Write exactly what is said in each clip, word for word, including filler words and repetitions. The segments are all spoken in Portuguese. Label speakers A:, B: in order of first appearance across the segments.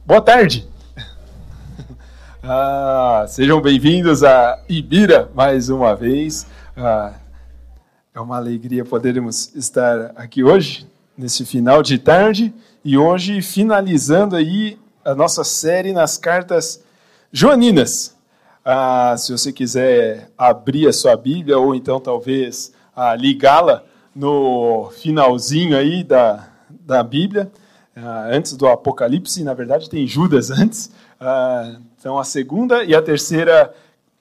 A: Boa tarde! Ah, sejam bem-vindos a Ibira mais uma vez. Ah, é uma alegria podermos estar aqui hoje, nesse final de tarde, e hoje finalizando aí a nossa série nas cartas joaninas. Ah, se você quiser abrir a sua Bíblia, ou então talvez ah, ligá-la no finalzinho aí da, da Bíblia, ah, antes do Apocalipse, na verdade tem Judas antes, ah, então a segunda e a terceira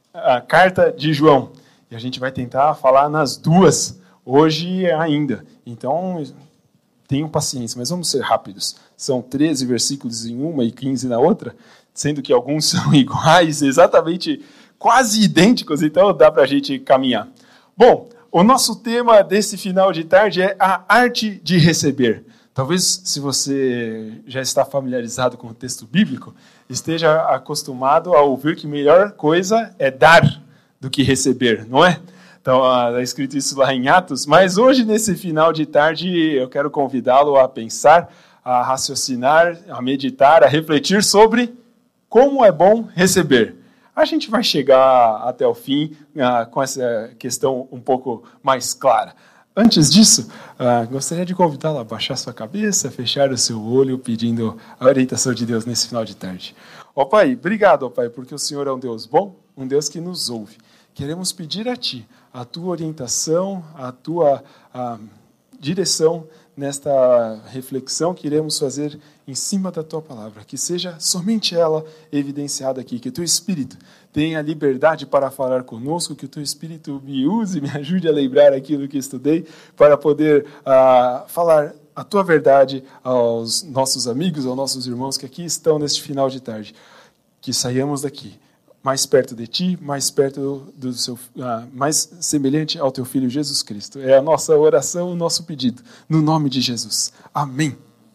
A: a carta de João. E a gente vai tentar falar nas duas hoje ainda. Então, tenham paciência, mas vamos ser rápidos. São treze versículos em uma e quinze na outra, sendo que alguns são iguais, exatamente quase idênticos, então dá para a gente caminhar. Bom, o nosso tema desse final de tarde é a arte de receber. Talvez, se você já está familiarizado com o texto bíblico, esteja acostumado a ouvir que melhor coisa é dar do que receber, não é? Então, está escrito isso lá em Atos, mas hoje, nesse final de tarde, eu quero convidá-lo a pensar, a raciocinar, a meditar, a refletir sobre como é bom receber. A gente vai chegar até o fim uh, com essa questão um pouco mais clara. Antes disso, uh, gostaria de convidá-lo a baixar sua cabeça, fechar o seu olho, pedindo a orientação de Deus nesse final de tarde. Ó Pai, obrigado, ó Pai, porque o Senhor é um Deus bom, um Deus que nos ouve. Queremos pedir a Ti a Tua orientação, a Tua a direção nesta reflexão que iremos fazer em cima da Tua palavra. Que seja somente ela evidenciada aqui, que o Teu Espírito tenha liberdade para falar conosco, que o Teu Espírito me use, me ajude a lembrar aquilo que estudei, para poder uh, falar a Tua verdade aos nossos amigos, aos nossos irmãos que aqui estão neste final de tarde. Que saiamos daqui mais perto de Ti, mais perto do seu, uh, mais semelhante ao Teu Filho Jesus Cristo. É a nossa oração, o nosso pedido, no nome de Jesus. Amém.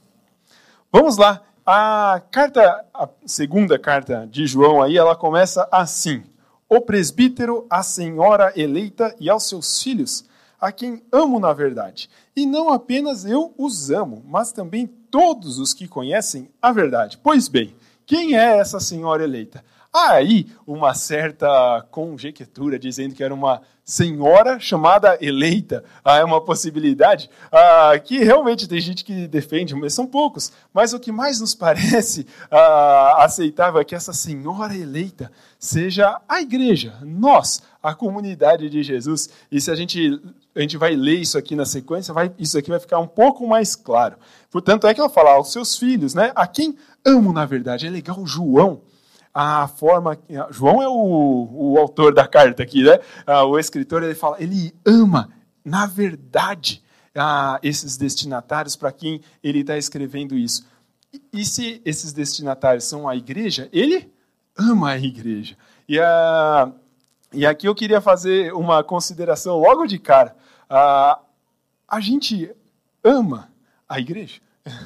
A: Vamos lá. A carta, a segunda carta de João aí, ela começa assim: o presbítero, a senhora eleita e aos seus filhos, a quem amo na verdade. E não apenas eu os amo, mas também todos os que conhecem a verdade. Pois bem, quem é essa senhora eleita? Há aí uma certa conjectura dizendo que era uma senhora chamada eleita. Ah, é uma possibilidade ah, que realmente tem gente que defende, mas são poucos. Mas o que mais nos parece ah, aceitável é que essa senhora eleita seja a igreja, nós, a comunidade de Jesus. E se a gente, a gente vai ler isso aqui na sequência, vai, isso aqui vai ficar um pouco mais claro. Portanto, é que ela fala aos seus filhos, né? A quem amo na verdade. É legal João. A forma, João é o, o autor da carta aqui, né? Ah, o escritor, ele fala, ele ama, na verdade, ah, esses destinatários para quem ele está escrevendo isso. E, e se esses destinatários são a igreja, ele ama a igreja. E, ah, e aqui eu queria fazer uma consideração logo de cara. Ah, a gente ama a igreja?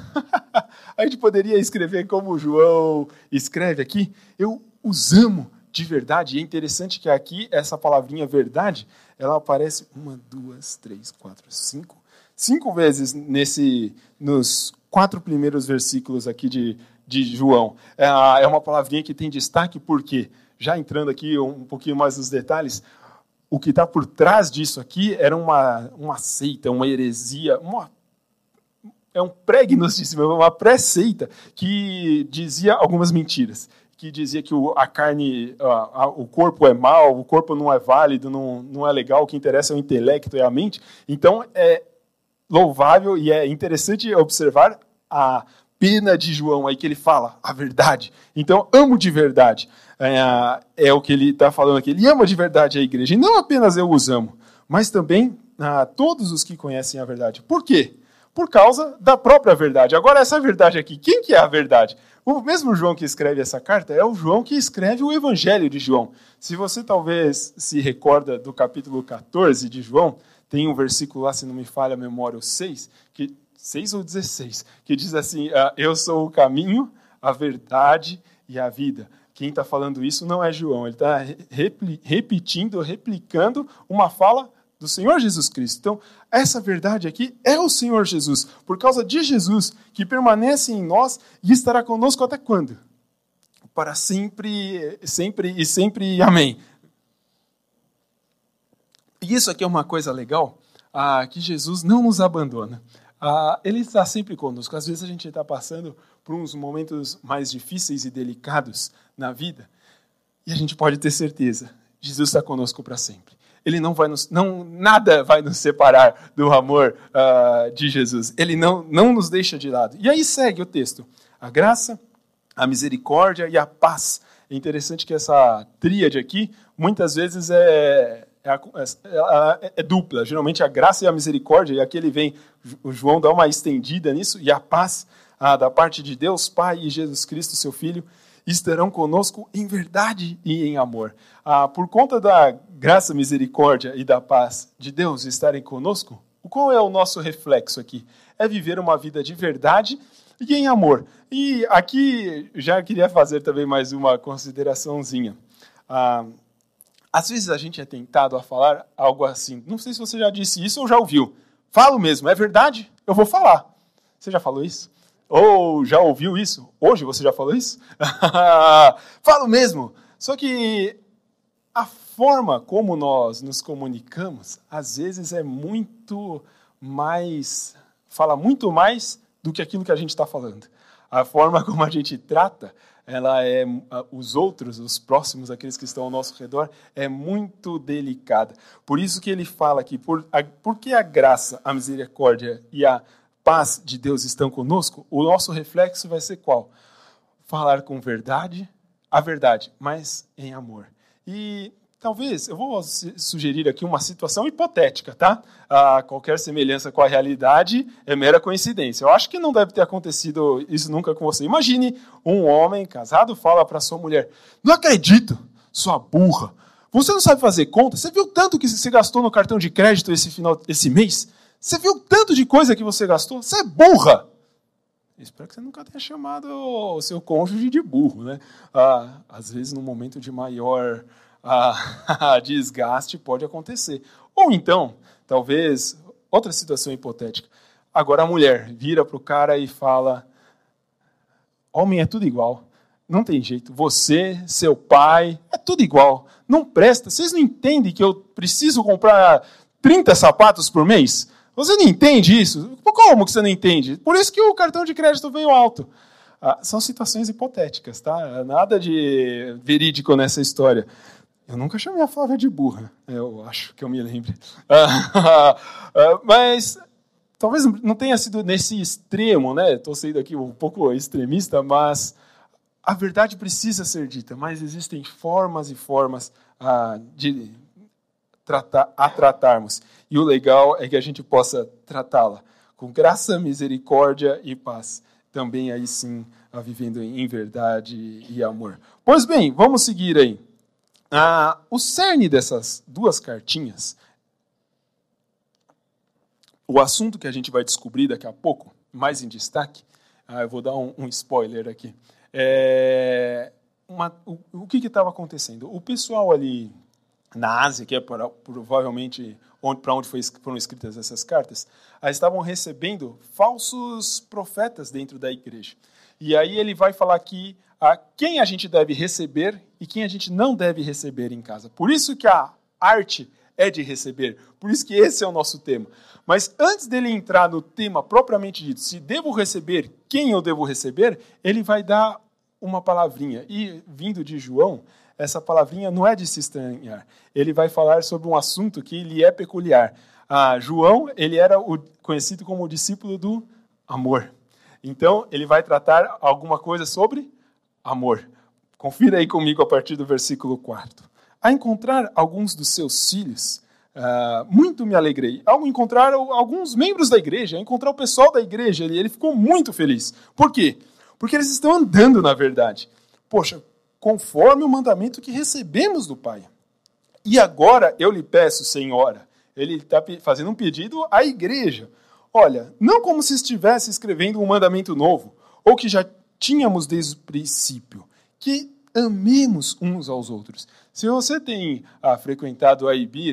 A: A gente poderia escrever como o João escreve aqui, eu os amo de verdade. E é interessante que aqui, essa palavrinha verdade, ela aparece uma, duas, três, quatro, cinco, cinco vezes nesse, nos quatro primeiros versículos aqui de, de João. É uma palavrinha que tem destaque porque, já entrando aqui um pouquinho mais nos detalhes, o que está por trás disso aqui era uma, uma seita, uma heresia, uma É um pré-gnosticismo, uma pré-seita que dizia algumas mentiras. Que dizia que a carne, a, a, o corpo é mau, o corpo não é válido, não, não é legal, o que interessa é o intelecto e a mente. Então, é louvável e é interessante observar a pena de João aí, que ele fala a verdade. Então, amo de verdade. É, é o que ele está falando aqui. Ele ama de verdade a igreja. E não apenas eu os amo, mas também a todos os que conhecem a verdade. Por quê? Por causa da própria verdade. Agora, essa verdade aqui, quem que é a verdade? O mesmo João que escreve essa carta é o João que escreve o Evangelho de João. Se você talvez se recorda do capítulo catorze de João, tem um versículo lá, se não me falha a memória, o seis, que, seis ou dezesseis, que diz assim, eu sou o caminho, a verdade e a vida. Quem está falando isso não é João, ele está repetindo, replicando uma fala do Senhor Jesus Cristo. Então, essa verdade aqui é o Senhor Jesus, por causa de Jesus, que permanece em nós e estará conosco até quando? Para sempre, sempre e sempre. Amém. E isso aqui é uma coisa legal, ah, que Jesus não nos abandona. Ah, ele está sempre conosco. Às vezes a gente está passando por uns momentos mais difíceis e delicados na vida, e a gente pode ter certeza, Jesus está conosco para sempre. Ele não vai nos, não, nada vai nos separar do amor uh, de Jesus. Ele não, não nos deixa de lado. E aí segue o texto. A graça, a misericórdia e a paz. É interessante que essa tríade aqui, muitas vezes é, é, é, é dupla. Geralmente a graça e a misericórdia, e aqui ele vem, o João dá uma estendida nisso, e a paz ah, da parte de Deus, Pai e Jesus Cristo, seu Filho, estarão conosco em verdade e em amor. Ah, por conta da graça, misericórdia e da paz de Deus estarem conosco, qual é o nosso reflexo aqui? É viver uma vida de verdade e em amor. E aqui já queria fazer também mais uma consideraçãozinha. Ah, às vezes a gente é tentado a falar algo assim, não sei se você já disse isso ou já ouviu. Falo mesmo, é verdade? Eu vou falar. Você já falou isso? Ou já ouviu isso? Hoje você já falou isso? Falo mesmo. Só que a forma como nós nos comunicamos, às vezes é muito mais, fala muito mais do que aquilo que a gente está falando. A forma como a gente trata, ela é, os outros, os próximos, aqueles que estão ao nosso redor, é muito delicada. Por isso que ele fala aqui, por, a, porque a graça, a misericórdia e a paz de Deus estão conosco, o nosso reflexo vai ser qual? Falar com verdade, a verdade, mas em amor. E talvez, eu vou sugerir aqui uma situação hipotética, tá? Ah, qualquer semelhança com a realidade é mera coincidência. Eu acho que não deve ter acontecido isso nunca com você. Imagine um homem casado fala para sua mulher, não acredito, sua burra, você não sabe fazer conta? Você viu tanto que você gastou no cartão de crédito esse, final, esse mês? Você viu tanto de coisa que você gastou? Você é burra! Espero que você nunca tenha chamado o seu cônjuge de burro, né? Ah, às vezes, num momento de maior ah, desgaste, pode acontecer. Ou então, talvez, outra situação hipotética. Agora a mulher vira para o cara e fala, homem é tudo igual, não tem jeito. Você, seu pai, é tudo igual. Não presta. Vocês não entendem que eu preciso comprar trinta sapatos por mês? Você não entende isso? Como que você não entende? Por isso que o cartão de crédito veio alto. Ah, são situações hipotéticas, tá? Nada de verídico nessa história. Eu nunca chamei a Flávia de burra, eu acho que eu me lembre. Ah, ah, mas talvez não tenha sido nesse extremo, né? Estou sendo aqui um pouco extremista, mas a verdade precisa ser dita. Mas existem formas e formas ah, de tratar, a tratarmos. E o legal é que a gente possa tratá-la com graça, misericórdia e paz. Também aí sim, a vivendo em verdade e amor. Pois bem, vamos seguir aí. Ah, o cerne dessas duas cartinhas, o assunto que a gente vai descobrir daqui a pouco, mais em destaque, ah, eu vou dar um, um spoiler aqui. É, uma, o o que estava acontecendo? O pessoal ali na Ásia, que é provavelmente onde, para onde foi, foram escritas essas cartas, estavam recebendo falsos profetas dentro da igreja. E aí ele vai falar aqui a quem a gente deve receber e quem a gente não deve receber em casa. Por isso que a arte é de receber, por isso que esse é o nosso tema. Mas antes dele entrar no tema propriamente dito, se devo receber, quem eu devo receber, ele vai dar uma palavrinha. E vindo de João, essa palavrinha não é de se estranhar. Ele vai falar sobre um assunto que lhe é peculiar. Ah, João, ele era o, conhecido como o discípulo do amor. Então, ele vai tratar alguma coisa sobre amor. Confira aí comigo a partir do versículo quatro. A encontrar alguns dos seus filhos, ah, muito me alegrei. Ao encontrar alguns membros da igreja, ao encontrar o pessoal da igreja, ele, ele ficou muito feliz. Por quê? Porque eles estão andando na verdade. Poxa, conforme o mandamento que recebemos do Pai. E agora eu lhe peço, Senhora, ele está fazendo um pedido à igreja. Olha, não como se estivesse escrevendo um mandamento novo, ou que já tínhamos desde o princípio, que amemos uns aos outros. Se você tem ah, frequentado a Ibira,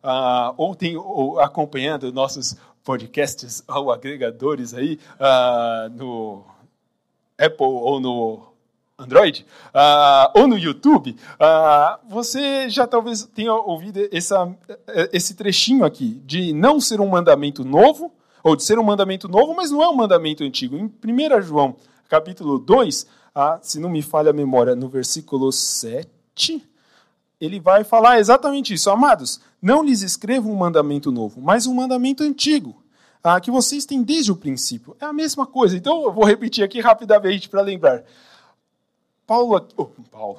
A: uh, ou tem ou, acompanhando nossos podcasts ou agregadores aí uh, no Apple ou no Android, uh, ou no YouTube, uh, você já talvez tenha ouvido essa, esse trechinho aqui, de não ser um mandamento novo, ou de ser um mandamento novo, mas não é um mandamento antigo. Em primeiro João, capítulo dois, uh, se não me falha a memória, no versículo sete, ele vai falar exatamente isso. Amados, não lhes escrevo um mandamento novo, mas um mandamento antigo, uh, que vocês têm desde o princípio. É a mesma coisa. Então, eu vou repetir aqui rapidamente para lembrar. Paulo, oh, Paulo.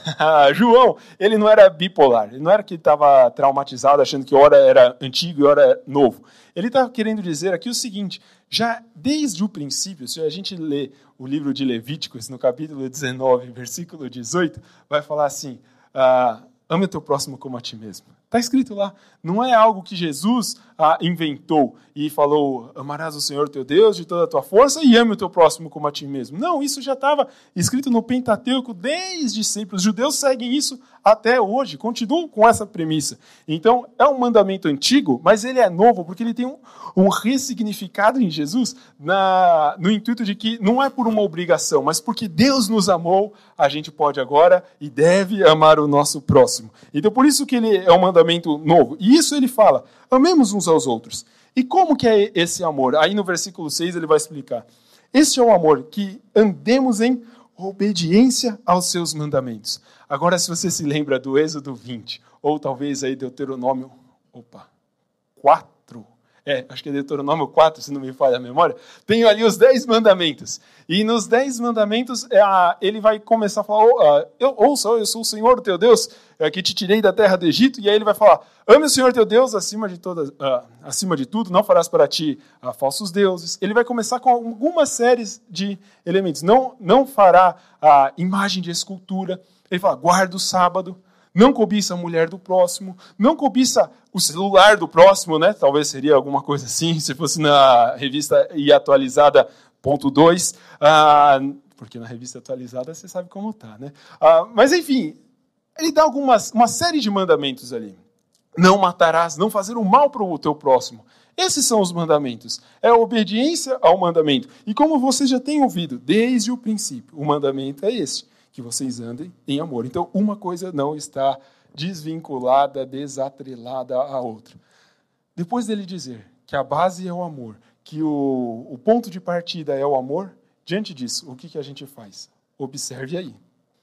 A: João, ele não era bipolar, ele não era que estava traumatizado, achando que ora era antigo e ora era novo. Ele está querendo dizer aqui o seguinte, já desde o princípio, se a gente lê o livro de Levíticos, no capítulo dezenove, versículo dezoito, vai falar assim, ah, ame o teu próximo como a ti mesmo. Está escrito lá, não é algo que Jesus ah, inventou e falou, amarás o Senhor teu Deus de toda a tua força e ame o teu próximo como a ti mesmo. Não, isso já estava escrito no Pentateuco desde sempre. Os judeus seguem isso até hoje, continuam com essa premissa. Então, é um mandamento antigo, mas ele é novo porque ele tem um, um ressignificado em Jesus na, no intuito de que não é por uma obrigação, mas porque Deus nos amou, a gente pode agora e deve amar o nosso próximo. Então, por isso que ele é um mandamento novo. E isso ele fala, amemos uns aos outros. E como que é esse amor? Aí no versículo seis ele vai explicar. Este é o amor, que andemos em obediência aos seus mandamentos. Agora, se você se lembra do Êxodo vinte, ou talvez aí Deuteronômio, opa, quatro, é, acho que é Deuteronômio quatro, se não me falha a memória, tem ali os dez mandamentos. E nos dez mandamentos, é, ele vai começar a falar, oh, eu, ouça, eu sou o Senhor, o teu Deus, é, que te tirei da terra do Egito, e aí ele vai falar, ame o Senhor teu Deus acima de, todas, uh, acima de tudo, não farás para ti uh, falsos deuses. Ele vai começar com algumas séries de elementos. Não, não fará a uh, imagem de escultura. Ele fala, guarda o sábado, não cobiça a mulher do próximo, não cobiça o celular do próximo, né? Talvez seria alguma coisa assim, se fosse na revista e atualizada ponto dois, uh, porque na revista atualizada você sabe como está, né? Uh, mas enfim, ele dá algumas, uma série de mandamentos ali. Não matarás, não fazer o mal para o teu próximo. Esses são os mandamentos. É a obediência ao mandamento. E como vocês já têm ouvido desde o princípio, o mandamento é este, que vocês andem em amor. Então, uma coisa não está desvinculada, desatrelada à outra. Depois dele dizer que a base é o amor, que o, o ponto de partida é o amor, diante disso, o que, que a gente faz? Observe aí.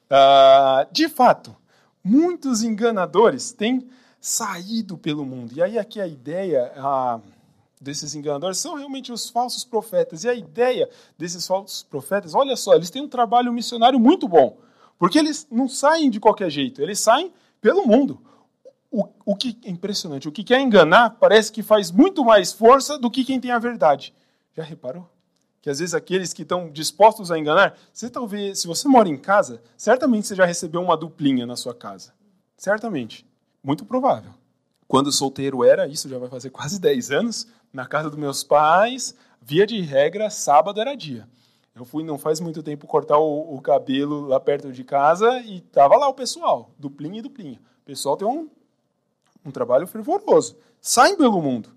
A: Ah, de fato, muitos enganadores têm saído pelo mundo. E aí aqui a ideia ah, desses enganadores são realmente os falsos profetas. E a ideia desses falsos profetas, olha só, eles têm um trabalho missionário muito bom. Porque eles não saem de qualquer jeito, eles saem pelo mundo. O, o que é impressionante, o que quer enganar parece que faz muito mais força do que quem tem a verdade. Já reparou? Que às vezes aqueles que estão dispostos a enganar, você talvez, se você mora em casa, certamente você já recebeu uma duplinha na sua casa. Certamente. Muito provável. Quando solteiro era, isso já vai fazer quase dez anos, na casa dos meus pais, via de regra, sábado era dia. Eu fui, não faz muito tempo, cortar o, o cabelo lá perto de casa e estava lá o pessoal, duplinha e duplinha. O pessoal tem um, um trabalho fervoroso. Saem pelo mundo.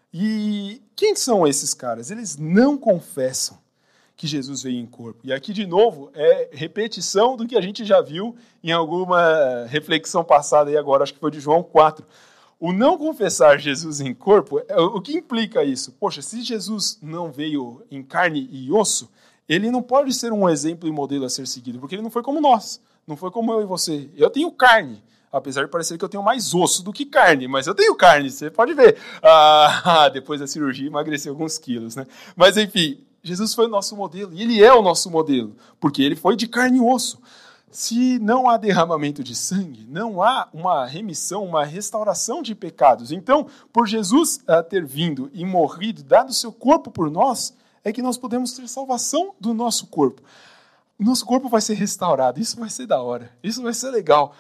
A: E quem são esses caras? Eles não confessam que Jesus veio em corpo. E aqui, de novo, é repetição do que a gente já viu em alguma reflexão passada, e agora acho que foi de João quatro. O não confessar Jesus em corpo, o que implica isso? Poxa, se Jesus não veio em carne e osso, ele não pode ser um exemplo e modelo a ser seguido, porque ele não foi como nós, não foi como eu e você. Eu tenho carne, apesar de parecer que eu tenho mais osso do que carne, mas eu tenho carne, você pode ver. Ah, depois da cirurgia, emagreci alguns quilos, né? Mas, enfim, Jesus foi o nosso modelo, e ele é o nosso modelo, porque ele foi de carne e osso. Se não há derramamento de sangue, não há uma remissão, uma restauração de pecados. Então, por Jesus uh, ter vindo e morrido, dado o seu corpo por nós, é que nós podemos ter salvação do nosso corpo. O nosso corpo vai ser restaurado, isso vai ser da hora, isso vai ser legal.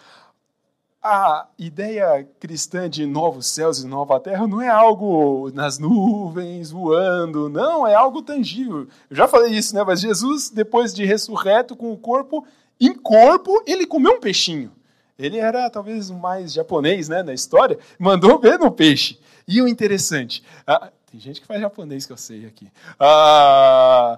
A: A ideia cristã de novos céus e nova terra não é algo nas nuvens, voando, não, é algo tangível. Eu já falei isso, né? Mas Jesus, depois de ressurreto com o corpo, em corpo, ele comeu um peixinho. Ele era talvez o mais japonês, né, na história, mandou ver no peixe. E o interessante, ah, tem gente que faz japonês que eu sei aqui. Ah,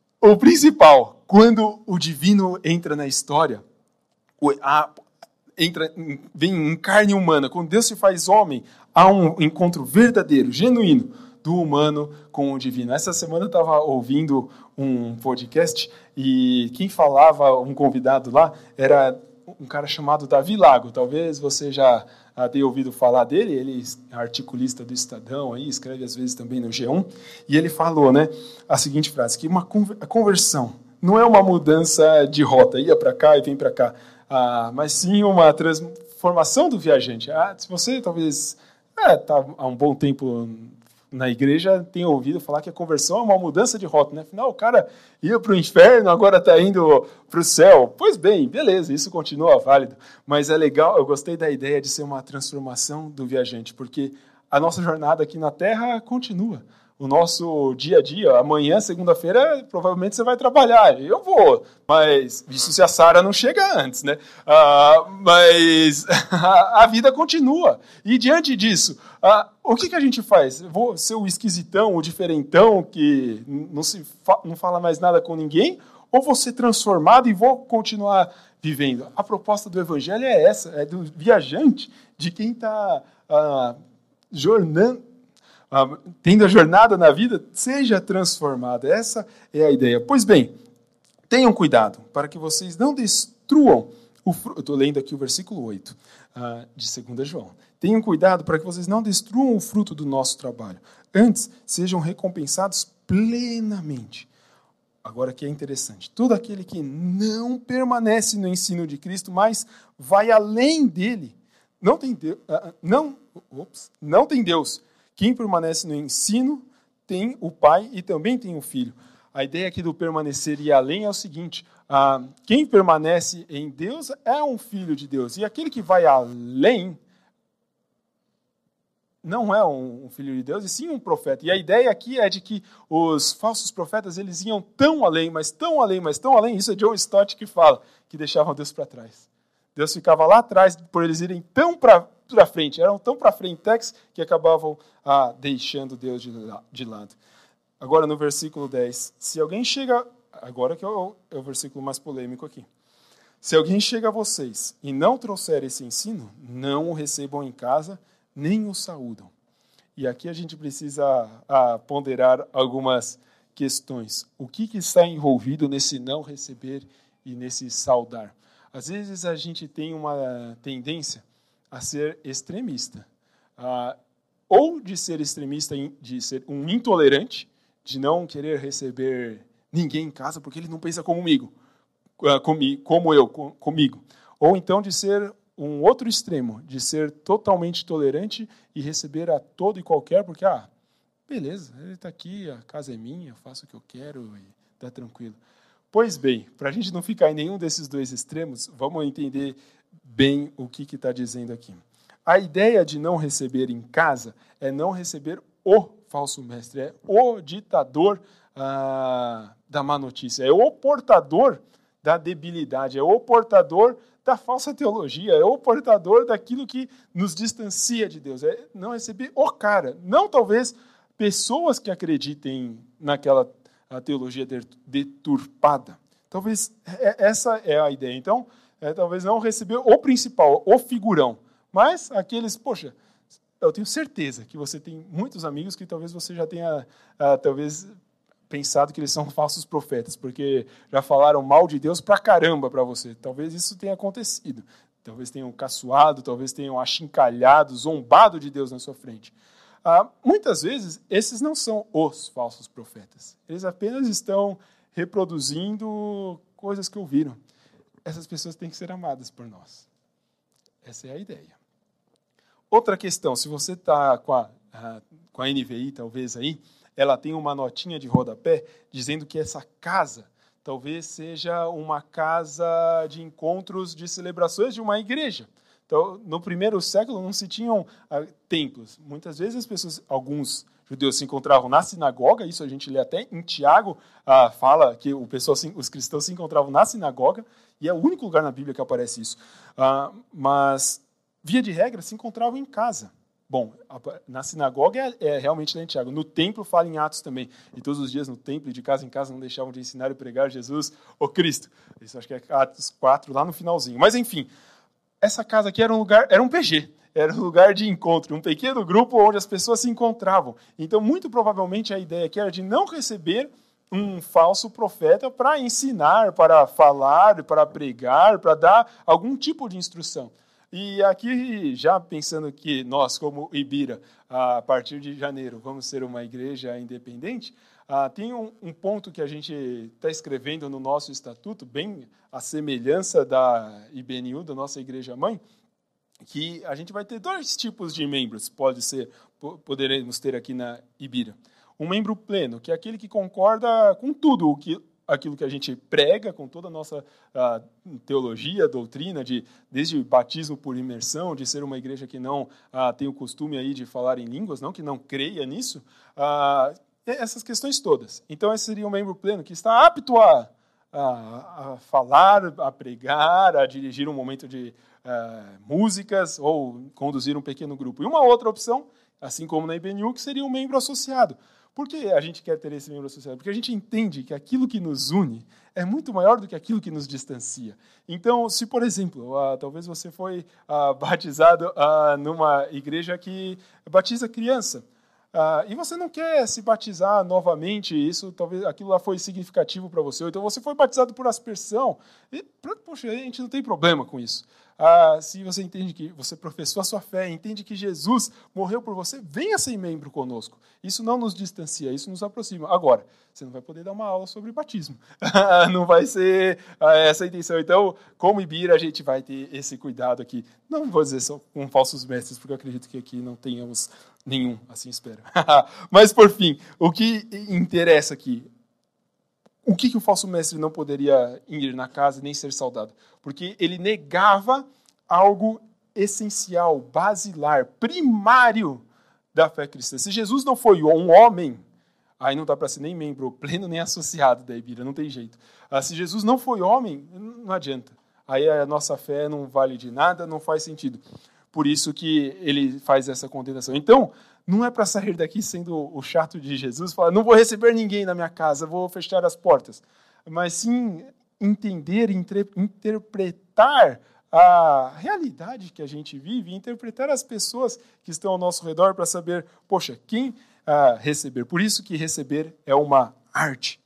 A: o principal, quando o divino entra na história, o, a, entra, vem em carne humana, quando Deus se faz homem, há um encontro verdadeiro, genuíno, do humano com o divino. Essa semana eu estava ouvindo um podcast e quem falava, um convidado lá, era um cara chamado Davi Lago. Talvez você já tenha ouvido falar dele. Ele é articulista do Estadão, aí, escreve às vezes também no G um. E ele falou, né, a seguinte frase, que uma a conversão não é uma mudança de rota, ia para cá e vem para cá, ah, mas sim uma transformação do viajante. Ah, se você talvez está é, tá há um bom tempo na igreja, tem ouvido falar que a conversão é uma mudança de rota, né? Afinal, o cara ia para o inferno, agora está indo para o céu. Pois bem, beleza, isso continua válido. Mas é legal, eu gostei da ideia de ser uma transformação do viajante, porque a nossa jornada aqui na Terra continua. O nosso dia a dia, amanhã, segunda-feira, provavelmente você vai trabalhar. Eu vou, mas isso se a Sara não chega antes, né? Ah, mas a vida continua. E diante disso, ah, o que, que a gente faz? Eu vou ser o esquisitão, o diferentão, que não, se fa- não fala mais nada com ninguém? Ou vou ser transformado e vou continuar vivendo? A proposta do Evangelho é essa, é do viajante, de quem está ah, jornando, Uh, tendo a jornada na vida, seja transformada. Essa é a ideia. Pois bem, tenham cuidado para que vocês não destruam o fruto. Estou lendo aqui o versículo oito uh, de segunda João. Tenham cuidado para que vocês não destruam o fruto do nosso trabalho. Antes, sejam recompensados plenamente. Agora que é interessante. Todo aquele que não permanece no ensino de Cristo, mas vai além dele, não tem, Deus, uh, não, ops, não tem Deus. Quem permanece no ensino tem o Pai e também tem o Filho. A ideia aqui do permanecer e além é o seguinte, ah, quem permanece em Deus é um filho de Deus. E aquele que vai além não é um, um filho de Deus, e sim um profeta. E a ideia aqui é de que os falsos profetas eles iam tão além, mas tão além, mas tão além. Isso é John Stott que fala, que deixavam Deus para trás. Deus ficava lá atrás por eles irem tão para para frente, eram tão para frentex que acabavam ah, deixando Deus de, de lado. Agora no versículo dez, se alguém chega, agora que é o, é o versículo mais polêmico aqui, se alguém chega a vocês e não trouxer esse ensino, não o recebam em casa, nem o saúdam. E aqui a gente precisa ah, ponderar algumas questões. O que, que está envolvido nesse não receber e nesse saudar? Às vezes a gente tem uma tendência a ser extremista, uh, ou de ser extremista, de ser um intolerante, de não querer receber ninguém em casa porque ele não pensa comigo, uh, comi, como eu, com, comigo, ou então de ser um outro extremo, de ser totalmente tolerante e receber a todo e qualquer, porque, ah, beleza, ele está aqui, a casa é minha, eu faço o que eu quero e está tranquilo. Pois bem, para a gente não ficar em nenhum desses dois extremos, vamos entender bem o que está dizendo aqui. A ideia de não receber em casa é não receber o falso mestre, é o ditador ah, da má notícia, é o portador da debilidade, é o portador da falsa teologia, é o portador daquilo que nos distancia de Deus, é não receber o cara, não talvez pessoas que acreditem naquela a teologia deturpada. Talvez essa é a ideia. Então, É, talvez não receber o principal, o figurão, mas aqueles, poxa, eu tenho certeza que você tem muitos amigos que talvez você já tenha, ah, talvez, pensado que eles são falsos profetas, porque já falaram mal de Deus pra caramba para você. Talvez isso tenha acontecido. Talvez tenham caçoado, talvez tenham achincalhado, zombado de Deus na sua frente. Ah, muitas vezes, esses não são os falsos profetas. Eles apenas estão reproduzindo coisas que ouviram. Essas pessoas têm que ser amadas por nós. Essa é a ideia. Outra questão, se você está com a, a, com a N V I, talvez aí, ela tem uma notinha de rodapé dizendo que essa casa talvez seja uma casa de encontros, de celebrações de uma igreja. Então, no primeiro século não se tinham ah, templos. Muitas vezes as pessoas, alguns judeus se encontravam na sinagoga, isso a gente lê até em Tiago, ah, fala que o pessoal, os cristãos se encontravam na sinagoga, e é o único lugar na Bíblia que aparece isso. Ah, mas, via de regra, se encontravam em casa. Bom, na sinagoga é, é realmente lá em Tiago. No templo fala em Atos também. E todos os dias no templo, de casa em casa, não deixavam de ensinar e pregar Jesus, o Cristo. Isso acho que é Atos quatro, lá no finalzinho. Mas, enfim, essa casa aqui era um lugar, era um P G. Era um lugar de encontro, um pequeno grupo onde as pessoas se encontravam. Então, muito provavelmente, a ideia aqui era de não receber um falso profeta para ensinar, para falar, para pregar, para dar algum tipo de instrução. E aqui, já pensando que nós, como Ibira, a partir de janeiro, vamos ser uma igreja independente, tem um, um ponto que a gente está escrevendo no nosso estatuto, bem à semelhança da I B N U, da nossa igreja-mãe, que a gente vai ter dois tipos de membros, pode ser, poderemos ter aqui na Ibira. Um membro pleno, que é aquele que concorda com tudo o que aquilo que a gente prega, com toda a nossa uh, teologia, doutrina, de, desde batismo por imersão, de ser uma igreja que não uh, tem o costume aí de falar em línguas, não que não creia nisso, uh, essas questões todas. Então, esse seria um membro pleno que está apto a, a, a falar, a pregar, a dirigir um momento de uh, músicas ou conduzir um pequeno grupo. E uma outra opção, assim como na I B N U, que seria um membro associado. Por que a gente quer ter esse membro associado? Porque a gente entende que aquilo que nos une é muito maior do que aquilo que nos distancia. Então, se, por exemplo, uh, talvez você foi uh, batizado uh, numa igreja que batiza criança, uh, e você não quer se batizar novamente, isso talvez aquilo lá foi significativo para você, ou então você foi batizado por aspersão, e, poxa, a gente não tem problema com isso. Ah, se você entende que você professou a sua fé, entende que Jesus morreu por você, venha ser membro conosco. Isso não nos distancia, isso nos aproxima. Agora, você não vai poder dar uma aula sobre batismo. Não vai ser ah, essa a intenção. Então, como Ibira, a gente vai ter esse cuidado aqui. Não vou dizer só com falsos mestres, porque eu acredito que aqui não tenhamos nenhum, assim espero. Mas, por fim, o que interessa aqui? O que, que o falso mestre não poderia ir na casa nem ser saudado? Porque ele negava algo essencial, basilar, primário da fé cristã. Se Jesus não foi um homem, aí não dá para ser nem membro pleno, nem associado da Ibira, não tem jeito. Se Jesus não foi homem, não adianta. Aí a nossa fé não vale de nada, não faz sentido. Por isso que ele faz essa condenação. Então, não é para sair daqui sendo o chato de Jesus, falar, não vou receber ninguém na minha casa, vou fechar as portas. Mas sim entender, interpretar a realidade que a gente vive, interpretar as pessoas que estão ao nosso redor para saber, poxa, quem ah, receber. Por isso que receber é uma arte.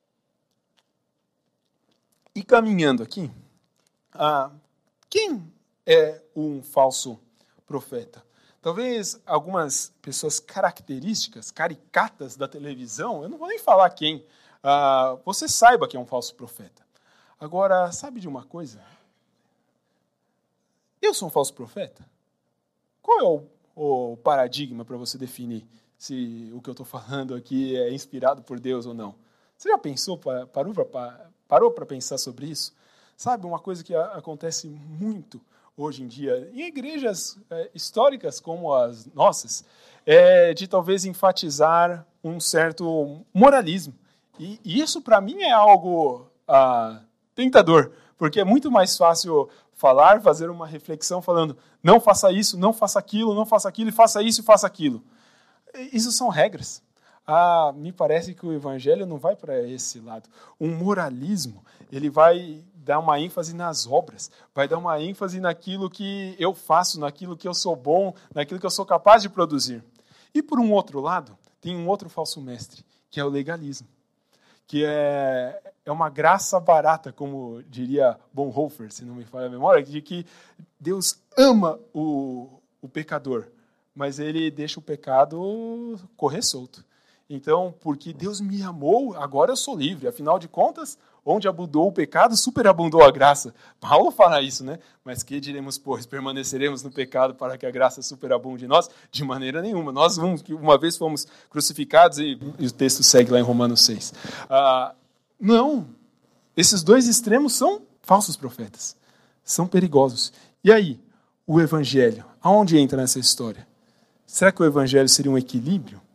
A: E caminhando aqui, ah, quem é um falso profeta? Talvez algumas pessoas características, caricatas da televisão, eu não vou nem falar quem, uh, você saiba que é um falso profeta. Agora, sabe de uma coisa? Eu sou um falso profeta? Qual é o, o paradigma para você definir se o que eu estou falando aqui é inspirado por Deus ou não? Você já pensou, parou para parou para pensar sobre isso? Sabe, uma coisa que acontece muito hoje em dia, em igrejas é, históricas como as nossas, é de talvez enfatizar um certo moralismo. E, e isso, para mim, é algo ah, tentador, porque é muito mais fácil falar, fazer uma reflexão falando, não faça isso, não faça aquilo, não faça aquilo, e faça isso e faça aquilo. Isso são regras. Ah, me parece que o evangelho não vai para esse lado. Um moralismo, ele vai dar uma ênfase nas obras, vai dar uma ênfase naquilo que eu faço, naquilo que eu sou bom, naquilo que eu sou capaz de produzir. E, por um outro lado, tem um outro falso mestre, que é o legalismo, que é, é uma graça barata, como diria Bonhoeffer, se não me falha a memória, de que Deus ama o, o pecador, mas ele deixa o pecado correr solto. Então, porque Deus me amou, agora eu sou livre. Afinal de contas, onde abundou o pecado, superabundou a graça. Paulo fala isso, né? Mas que diremos, pois, permaneceremos no pecado para que a graça superabunde em nós? De maneira nenhuma. Nós, uma vez fomos crucificados, e, e o texto segue lá em Romanos seis. Ah, não, esses dois extremos são falsos profetas. São perigosos. E aí, o evangelho, aonde entra nessa história? Será que o evangelho seria um equilíbrio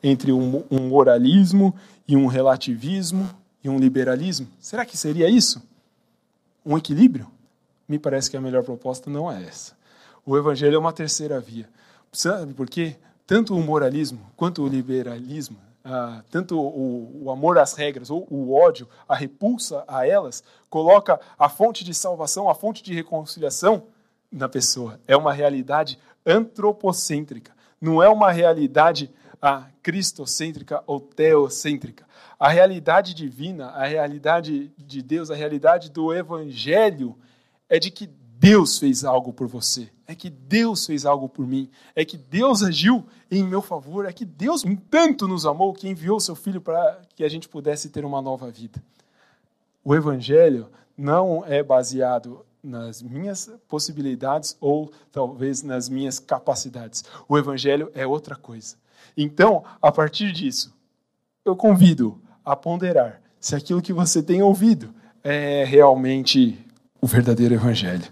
A: entre um, um moralismo e um relativismo e um liberalismo? Será que seria isso? Um equilíbrio? Me parece que a melhor proposta não é essa. O evangelho é uma terceira via. Sabe por quê? Tanto o moralismo quanto o liberalismo, ah, tanto o, o amor às regras ou o ódio, a repulsa a elas, coloca a fonte de salvação, a fonte de reconciliação na pessoa. É uma realidade antropocêntrica. Não é uma realidade ah, cristocêntrica ou teocêntrica. A realidade divina, a realidade de Deus, a realidade do evangelho é de que Deus fez algo por você, é que Deus fez algo por mim, é que Deus agiu em meu favor, é que Deus tanto nos amou que enviou seu Filho para que a gente pudesse ter uma nova vida. O Evangelho não é baseado nas minhas possibilidades ou talvez nas minhas capacidades. O Evangelho é outra coisa. Então, a partir disso, eu convido a ponderar se aquilo que você tem ouvido é realmente o verdadeiro Evangelho.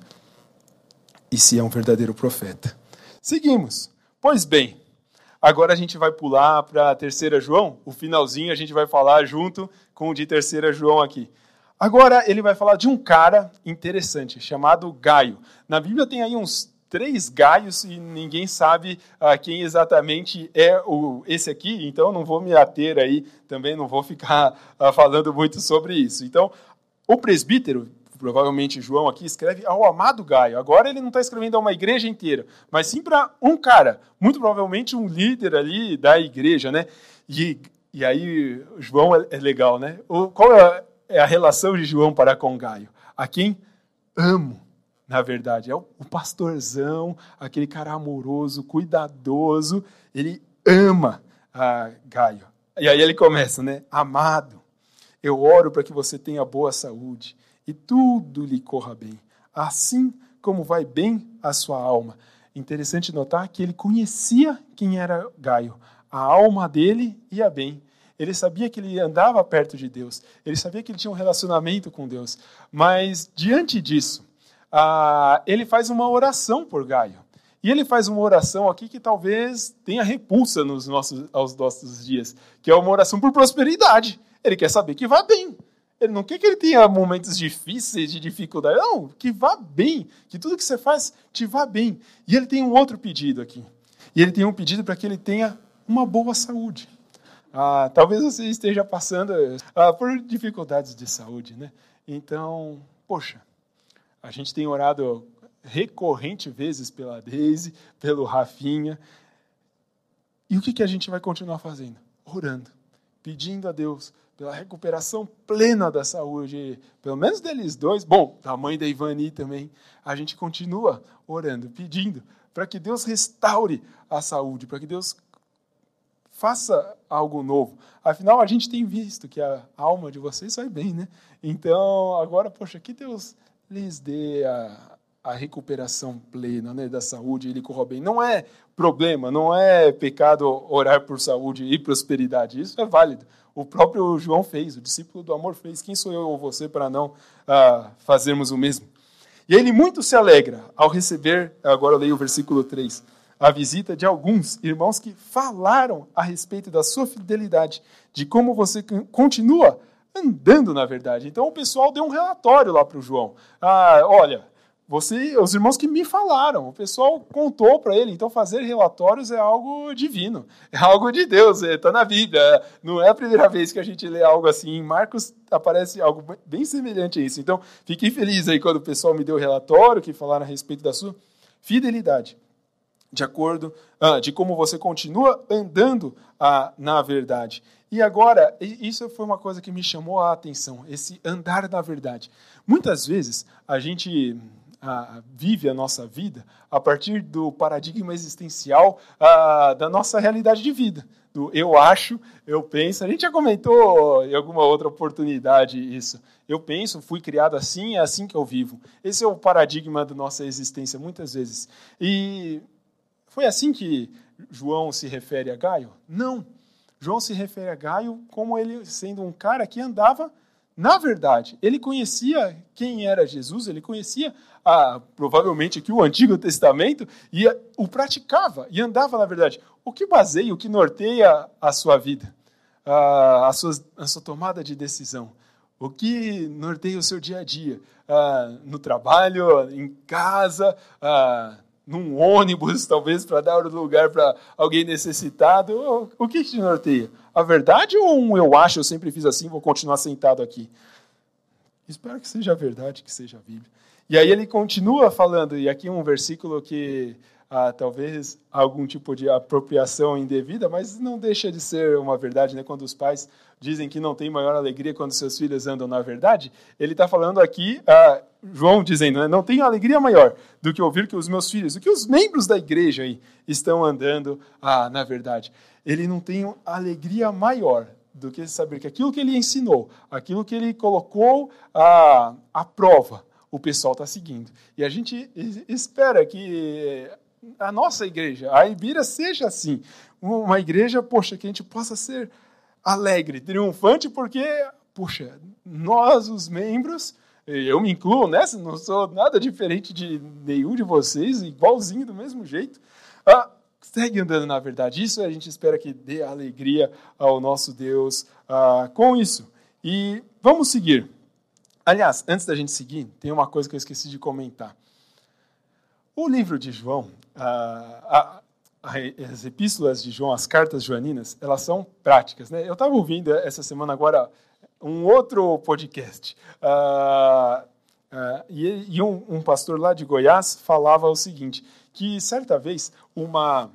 A: E se é um verdadeiro profeta. Seguimos. Pois bem, agora a gente vai pular para terceira João. O finalzinho a gente vai falar junto com o de terceira João aqui. Agora ele vai falar de um cara interessante, chamado Gaio. Na Bíblia tem aí uns três Gaios e ninguém sabe uh, quem exatamente é o, esse aqui, então não vou me ater aí, também não vou ficar uh, falando muito sobre isso. Então, o presbítero, provavelmente João aqui, escreve ao amado Gaio. Agora ele não está escrevendo a uma igreja inteira, mas sim para um cara, muito provavelmente um líder ali da igreja, né? E, e aí João é, é legal, né? O, qual é a, é a relação de João para com Gaio? A quem amo, na verdade. É o, o pastorzão, aquele cara amoroso, cuidadoso, ele ama a Gaio. E aí ele começa, né? Amado, eu oro para que você tenha boa saúde e tudo lhe corra bem, assim como vai bem a sua alma. Interessante notar que ele conhecia quem era Gaio. A alma dele ia bem. Ele sabia que ele andava perto de Deus. Ele sabia que ele tinha um relacionamento com Deus. Mas, diante disso, ah, ele faz uma oração por Gaio. E ele faz uma oração aqui que talvez tenha repulsa nos nossos, aos nossos dias, que é uma oração por prosperidade. Ele quer saber que vá bem. Ele não quer que ele tenha momentos difíceis, de dificuldade. Não, que vá bem, que tudo que você faz te vá bem. E ele tem um outro pedido aqui. E ele tem um pedido para que ele tenha uma boa saúde. Ah, talvez você esteja passando ah, por dificuldades de saúde, né? Então, poxa, a gente tem orado recorrente vezes pela Deise, pelo Rafinha. E o que, que a gente vai continuar fazendo? Orando, pedindo a Deus pela recuperação plena da saúde, pelo menos deles dois, bom, da mãe da Ivani também, a gente continua orando, pedindo para que Deus restaure a saúde, para que Deus faça algo novo. Afinal, a gente tem visto que a alma de vocês vai bem, né? Então, agora, poxa, que Deus lhes dê a, a recuperação plena, né, da saúde e lhe corra bem. Não é problema, não é pecado orar por saúde e prosperidade, isso é válido. O próprio João fez, o discípulo do amor fez. Quem sou eu ou você para não ah, fazermos o mesmo? E ele muito se alegra ao receber, agora eu leio o versículo três, a visita de alguns irmãos que falaram a respeito da sua fidelidade, de como você continua andando na verdade. Então o pessoal deu um relatório lá para o João. Ah, olha, você, os irmãos que me falaram, o pessoal contou para ele. Então fazer relatórios é algo divino, é algo de Deus, está na Bíblia. Não é a primeira vez que a gente lê algo assim. Em Marcos aparece algo bem semelhante a isso. Então fiquei feliz aí quando o pessoal me deu o relatório, que falaram a respeito da sua fidelidade, de acordo, ah, de como você continua andando ah, na verdade. E agora, isso foi uma coisa que me chamou a atenção, esse andar na verdade. Muitas vezes a gente ah, vive a nossa vida a partir do paradigma existencial ah, da nossa realidade de vida. Do eu acho, eu penso. A gente já comentou em alguma outra oportunidade isso. Eu penso, fui criado assim, é assim que eu vivo. Esse é o paradigma da nossa existência, muitas vezes. E foi assim que João se refere a Gaio? Não. João se refere a Gaio como ele sendo um cara que andava na verdade. Ele conhecia quem era Jesus, ele conhecia ah, provavelmente aqui o Antigo Testamento e o praticava e andava na verdade. o que baseia, o que norteia a sua vida, a, a, sua, a sua tomada de decisão? O que norteia o seu dia a dia? Ah, no trabalho, em casa, ah, num ônibus, talvez, para dar lugar para alguém necessitado? O, o que te norteia? A verdade ou um eu acho, eu sempre fiz assim, vou continuar sentado aqui? Espero que seja a verdade, que seja a Bíblia. E aí ele continua falando, e aqui um versículo que ah, talvez algum tipo de apropriação indevida, mas não deixa de ser uma verdade, né? Quando os pais dizem que não tem maior alegria quando seus filhos andam na verdade, ele está falando aqui, ah, João dizendo, né? Não tenho alegria maior do que ouvir que os meus filhos, do que os membros da igreja aí estão andando ah, na verdade. Ele não tem alegria maior do que saber que aquilo que ele ensinou, aquilo que ele colocou à, à prova, o pessoal está seguindo. E a gente espera que a nossa igreja, a Ibira, seja assim. Uma igreja, poxa, que a gente possa ser alegre, triunfante, porque, poxa, nós, os membros, eu me incluo nessa, não sou nada diferente de nenhum de vocês, igualzinho, do mesmo jeito, ah, segue andando na verdade. Isso a gente espera que dê alegria ao nosso Deus ah, com isso. E vamos seguir. Aliás, antes da gente seguir, tem uma coisa que eu esqueci de comentar. O livro de João, a, a, as epístolas de João, as cartas joaninas, elas são práticas, né? Eu estava ouvindo essa semana agora um outro podcast, uh, uh, e, e um, um pastor lá de Goiás falava o seguinte, que certa vez uma,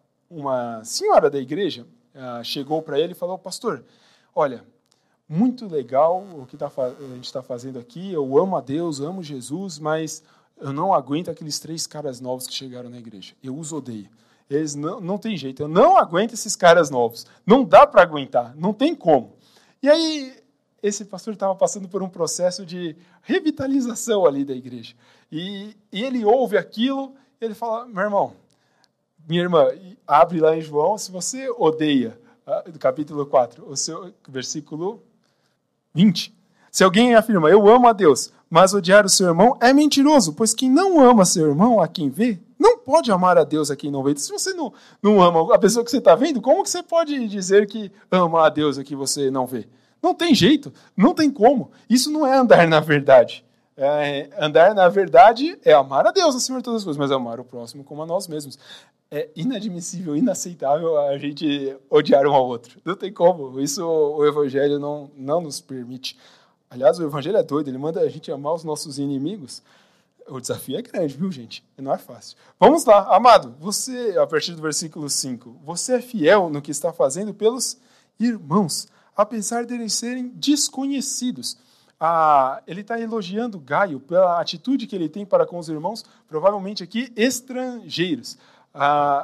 A: uma senhora da igreja uh, chegou para ele e falou, pastor, olha, muito legal o que tá, a gente está fazendo aqui, eu amo a Deus, amo Jesus, mas eu não aguento aqueles três caras novos que chegaram na igreja. Eu os odeio. Eles não, não tem jeito, eu não aguento esses caras novos. Não dá para aguentar, não tem como. E aí, esse pastor estava passando por um processo de revitalização ali da igreja. E, e ele ouve aquilo, ele fala, meu irmão, minha irmã, abre lá em João, se você odeia, do capítulo quatro, o seu versículo vinte. Se alguém afirma, eu amo a Deus, mas odiar o seu irmão é mentiroso, pois quem não ama seu irmão, a quem vê, não pode amar a Deus a quem não vê. Se você não, não ama a pessoa que você está vendo, como que você pode dizer que ama a Deus a quem você não vê? Não tem jeito, não tem como. Isso não é andar na verdade. É, andar na verdade é amar a Deus acima de todas as coisas, mas amar o próximo como a nós mesmos. É inadmissível, inaceitável a gente odiar um ao outro. Não tem como. Isso o Evangelho não, não nos permite. Aliás, o Evangelho é doido. Ele manda a gente amar os nossos inimigos. O desafio é grande, viu, gente? Não é fácil. Vamos lá. Amado, você, a partir do versículo cinco, você é fiel no que está fazendo pelos irmãos, apesar de eles serem desconhecidos. Ah, ele está elogiando Gaio pela atitude que ele tem para com os irmãos, provavelmente aqui estrangeiros. Ah,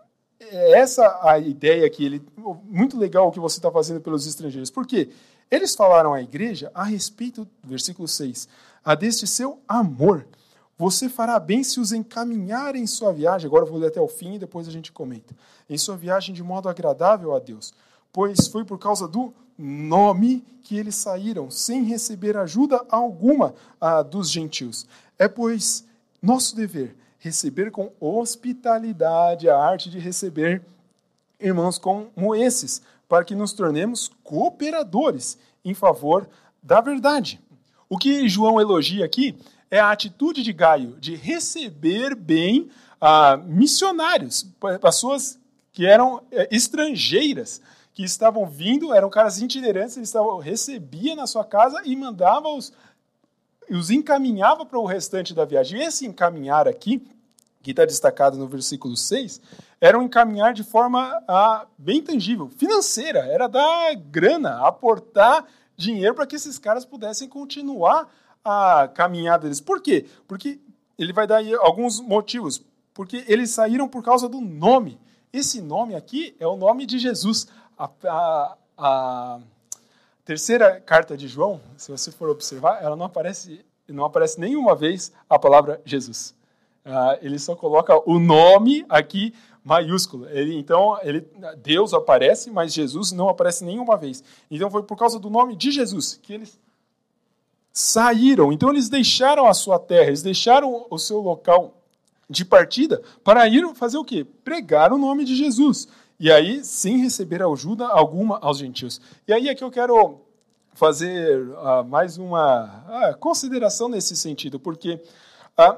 A: essa a ideia que ele, muito legal o que você está fazendo pelos estrangeiros. Por quê? Eles falaram à igreja a respeito, versículo seis, a deste seu amor. Você fará bem se os encaminhar em sua viagem, agora eu vou ler até o fim e depois a gente comenta, em sua viagem de modo agradável a Deus, pois foi por causa do nome que eles saíram, sem receber ajuda alguma ah, dos gentios. É, pois, nosso dever receber com hospitalidade a arte de receber irmãos como esses, para que nos tornemos cooperadores em favor da verdade. O que João elogia aqui é a atitude de Gaio de receber bem ah, missionários, pessoas que eram eh, estrangeiras, que estavam vindo, eram caras itinerantes, eles estavam, recebia na sua casa e mandava os, os encaminhava para o restante da viagem. E esse encaminhar aqui, que está destacado no versículo seis, era um encaminhar de forma ah, bem tangível, financeira, era dar grana, aportar dinheiro para que esses caras pudessem continuar a caminhada deles. Por quê? Porque ele vai dar aí alguns motivos. Porque eles saíram por causa do nome. Esse nome aqui é o nome de Jesus. A, a, a terceira carta de João, se você for observar, ela não aparece, não aparece nenhuma vez a palavra Jesus. Uh, ele só coloca o nome aqui maiúsculo. Ele, então, ele, Deus aparece, mas Jesus não aparece nenhuma vez. Então, foi por causa do nome de Jesus que eles saíram. Então, eles deixaram a sua terra, eles deixaram o seu local de partida para ir fazer o quê? Pregar o nome de Jesus. E aí, sem receber ajuda alguma aos gentios. E aí é que eu quero fazer uh, mais uma uh, consideração nesse sentido, porque uh,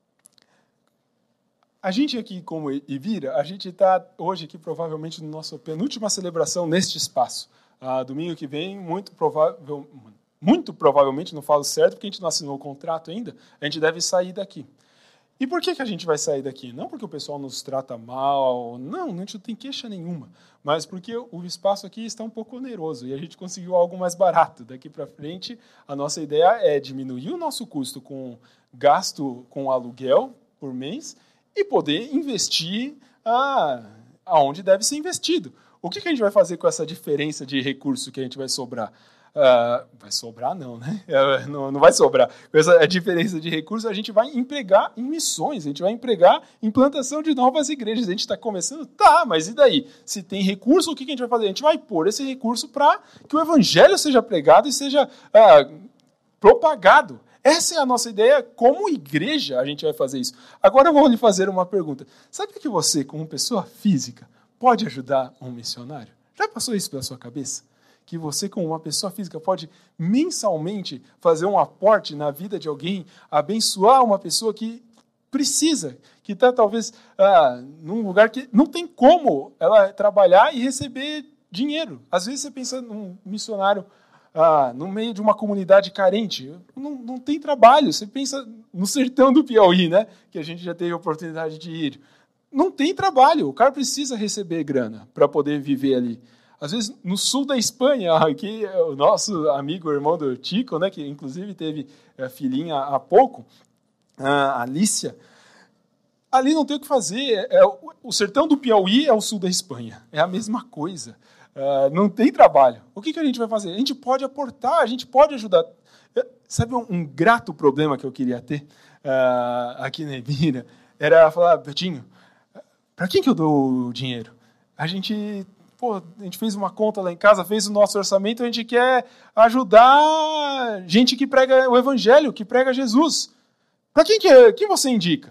A: a gente aqui, como Ibira, a gente está hoje aqui provavelmente na nossa penúltima celebração neste espaço. Uh, domingo que vem, muito, provável, muito provavelmente, não falo certo, porque a gente não assinou o contrato ainda, a gente deve sair daqui. E por que, que a gente vai sair daqui? Não porque o pessoal nos trata mal, não, a gente não tem queixa nenhuma, mas porque o espaço aqui está um pouco oneroso e a gente conseguiu algo mais barato. Daqui para frente, a nossa ideia é diminuir o nosso custo com gasto com aluguel por mês e poder investir ah, aonde deve ser investido. O que, que a gente vai fazer com essa diferença de recurso que a gente vai sobrar? Uh, vai sobrar não, né? Uh, não, não vai sobrar. Com essa diferença de recursos, a gente vai empregar em missões, a gente vai empregar em implantação de novas igrejas. A gente está começando? Tá, mas e daí? Se tem recurso, o que, que a gente vai fazer? A gente vai pôr esse recurso para que o evangelho seja pregado e seja uh, propagado. Essa é a nossa ideia, como igreja a gente vai fazer isso. Agora eu vou lhe fazer uma pergunta. Sabe que você, como pessoa física, pode ajudar um missionário? Já passou isso pela sua cabeça? Que você, como uma pessoa física, pode mensalmente fazer um aporte na vida de alguém, abençoar uma pessoa que precisa, que está talvez ah, num lugar que não tem como ela trabalhar e receber dinheiro. Às vezes você pensa num missionário ah, no meio de uma comunidade carente, não, não tem trabalho. Você pensa no sertão do Piauí, né, que a gente já teve a oportunidade de ir. Não tem trabalho, o cara precisa receber grana para poder viver ali. Às vezes, no sul da Espanha, aqui, o nosso amigo, o irmão do Chico, né, que inclusive teve a filhinha há pouco, a Alicia, ali não tem o que fazer. É, o sertão do Piauí é o sul da Espanha. É a mesma coisa. Uh, não tem trabalho. O que, que a gente vai fazer? A gente pode aportar, a gente pode ajudar. Sabe um, um grato problema que eu queria ter uh, aqui na Ibira? Era falar, Betinho, para quem que eu dou o dinheiro? A gente... Pô, a gente fez uma conta lá em casa, fez o nosso orçamento, a gente quer ajudar gente que prega o evangelho, que prega Jesus. Para quem que, quem você indica?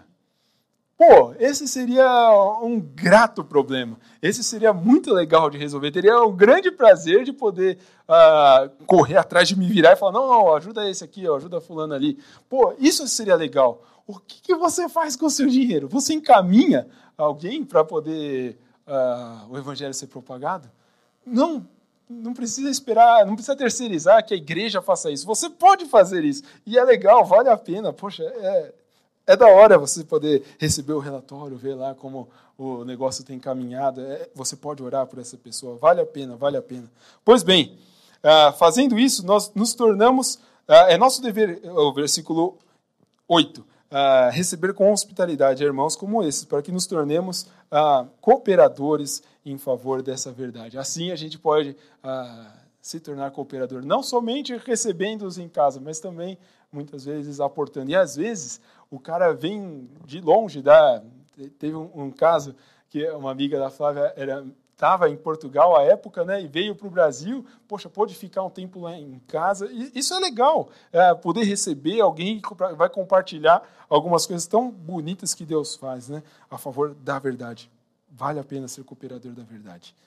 A: Pô, esse seria um grato problema. Esse seria muito legal de resolver. Teria um grande prazer de poder uh, correr atrás de me virar e falar, não, não, ajuda esse aqui, ó, ajuda fulano ali. Pô, isso seria legal. O que, que você faz com o seu dinheiro? Você encaminha alguém para poder... Uh, o evangelho ser propagado? Não, não precisa esperar, não precisa terceirizar que a igreja faça isso. Você pode fazer isso. E é legal, vale a pena. Poxa, é, é da hora você poder receber o relatório, ver lá como o negócio tem caminhado. É, você pode orar por essa pessoa. Vale a pena, vale a pena. Pois bem, uh, fazendo isso, nós nos tornamos... Uh, é nosso dever, o versículo oito. Uh, receber com hospitalidade irmãos como esses, para que nos tornemos uh, cooperadores em favor dessa verdade. Assim a gente pode uh, se tornar cooperador, não somente recebendo-os em casa, mas também, muitas vezes, aportando. E, às vezes, o cara vem de longe. Da... Teve um, um caso que uma amiga da Flávia era... estava em Portugal à época, né, e veio para o Brasil, poxa, pôde ficar um tempo lá em casa. E isso é legal, é, poder receber alguém que vai compartilhar algumas coisas tão bonitas que Deus faz, né, a favor da verdade. Vale a pena ser cooperador da verdade.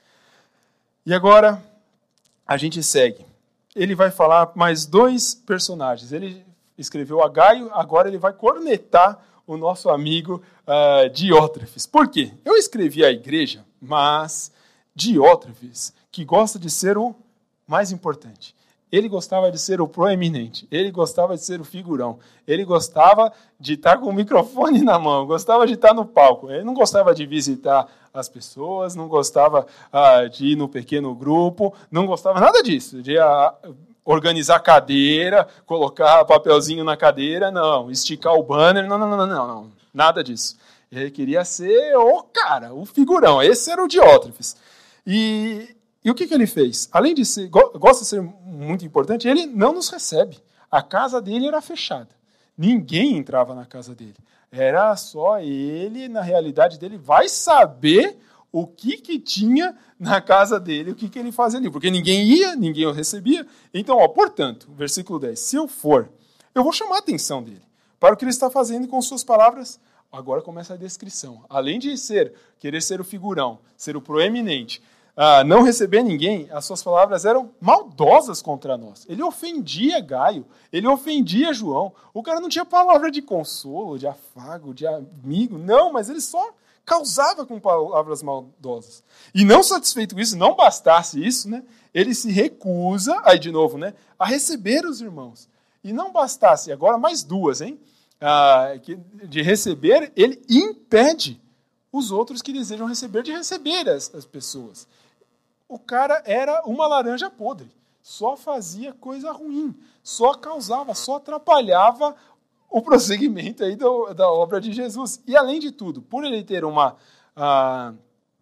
A: E agora, a gente segue. Ele vai falar mais dois personagens. Ele escreveu a Gaio, agora ele vai cornetar o nosso amigo uh, Diótrefes. Por quê? Eu escrevi a igreja, mas Diótrefes, que gosta de ser o mais importante. Ele gostava de ser o proeminente, ele gostava de ser o figurão, ele gostava de estar com o microfone na mão, gostava de estar no palco, ele não gostava de visitar as pessoas, não gostava uh, de ir no pequeno grupo, não gostava nada disso, de uh, organizar cadeira, colocar papelzinho na cadeira, não, esticar o banner, não, não, não, não, não, nada disso. Ele queria ser o cara, o figurão, esse era o Diótrefes. E... E o que, que ele fez? Além de ser, gosta de ser muito importante, ele não nos recebe. A casa dele era fechada. Ninguém entrava na casa dele. Era só ele, na realidade dele, vai saber o que, que tinha na casa dele, o que, que ele fazia ali. Porque ninguém ia, ninguém o recebia. Então, ó, portanto, versículo dez, se eu for, eu vou chamar a atenção dele para o que ele está fazendo com suas palavras Agora começa a descrição. Além de ser, querer ser o figurão, ser o proeminente, uh, não receber ninguém, as suas palavras eram maldosas contra nós. Ele ofendia Gaio, ele ofendia João. O cara não tinha palavra de consolo, de afago, de amigo, não, mas ele só causava com palavras maldosas. E não satisfeito com isso, não bastasse isso, né? Ele se recusa, aí de novo, né, a receber os irmãos. E não bastasse, agora mais duas, hein? Ah, de receber, ele impede os outros que desejam receber de receber as, as pessoas. O cara era uma laranja podre, só fazia coisa ruim, só causava, só atrapalhava o prosseguimento aí do, da obra de Jesus. E além de tudo, por ele ter uma, ah,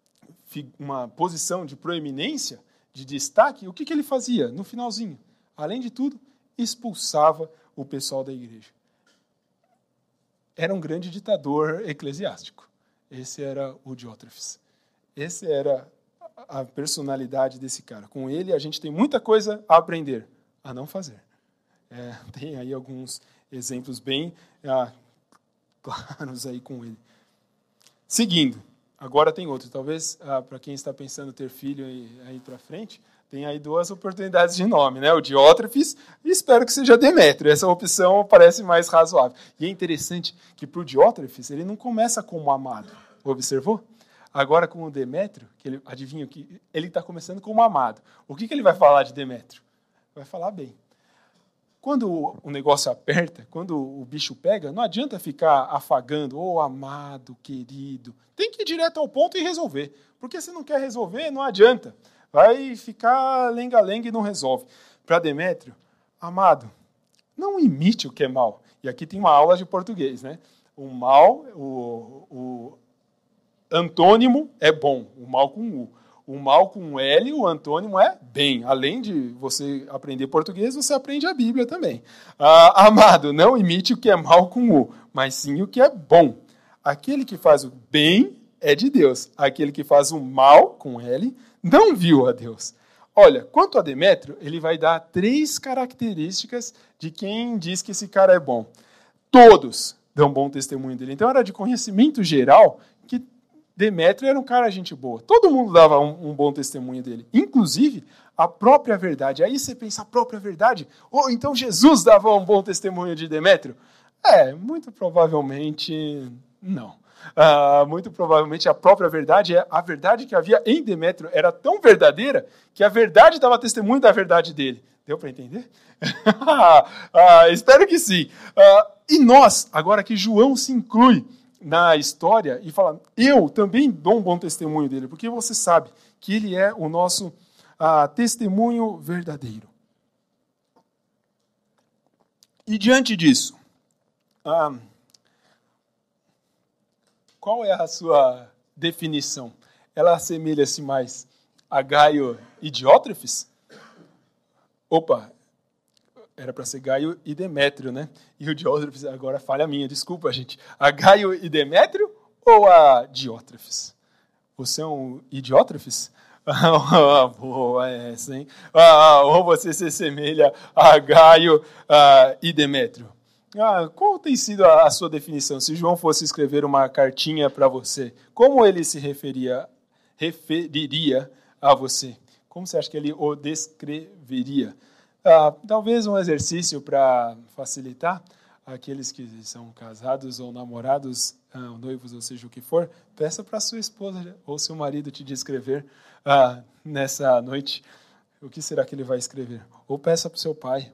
A: uma posição de proeminência, de destaque, o que, que ele fazia no finalzinho? Além de tudo, expulsava o pessoal da igreja. Era um grande ditador eclesiástico. Esse era o Diótrefes. Essa era a personalidade desse cara. Com ele, a gente tem muita coisa a aprender, a não fazer. É, tem aí alguns exemplos bem ah, claros aí com ele. Seguindo, agora tem outro. Talvez, ah, para quem está pensando ter filho aí, aí para frente, tem aí duas oportunidades de nome, né? O Diótrefes e espero que seja Demétrio. Essa opção parece mais razoável. E é interessante que para o Diótrefes ele não começa como amado. Observou? Agora com o Demétrio, que ele, adivinha o que ele está começando como amado. O que, que ele vai falar de Demétrio? Vai falar bem. Quando o negócio aperta, quando o bicho pega, não adianta ficar afagando, ô oh, amado, querido. Tem que ir direto ao ponto e resolver. Porque se não quer resolver, não adianta. Vai ficar lenga-lenga e não resolve. Para Demétrio, amado, não imite o que é mal. E aqui tem uma aula de português, né? O mal, o, o antônimo é bom, o mal com U. O mal com L, o antônimo é bem. Além de você aprender português, você aprende a Bíblia também. Ah, amado, não imite o que é mal com U, mas sim o que é bom. Aquele que faz o bem é de Deus. Aquele que faz o mal com L não viu a Deus. Olha, quanto a Demétrio, ele vai dar três características de quem diz que esse cara é bom. Todos dão bom testemunho dele. Então era de conhecimento geral que Demétrio era um cara gente boa. Todo mundo dava um, um bom testemunho dele. Inclusive, a própria verdade. Aí você pensa, a própria verdade? Ou oh, então Jesus dava um bom testemunho de Demétrio? É, muito provavelmente não. Uh, muito provavelmente a própria verdade, é a verdade que havia em Demétrio era tão verdadeira que a verdade dava testemunho da verdade dele. Deu para entender? uh, espero que sim. Uh, e nós, agora que João se inclui na história e fala, eu também dou um bom testemunho dele, porque você sabe que ele é o nosso uh, testemunho verdadeiro. E diante disso, uh, qual é a sua definição? Ela assemelha-se mais a Gaio e Diótrefes? Opa, era para ser Gaio e Demétrio, né? E o Diótrefes, agora falha minha, desculpa, gente. A Gaio e Demétrio ou a Diótrefes? Você é um Idiótrefes? Boa essa, hein? Ah, ou você se assemelha a Gaio ah, e Demétrio? Ah, qual tem sido a, a sua definição? Se João fosse escrever uma cartinha para você, como ele se referia, referiria a você? Como você acha que ele o descreveria? Ah, talvez um exercício para facilitar aqueles que são casados ou namorados, ah, noivos, ou seja o que for, peça para sua esposa ou seu marido te descrever ah, nessa noite. O que será que ele vai escrever? Ou peça para o seu pai.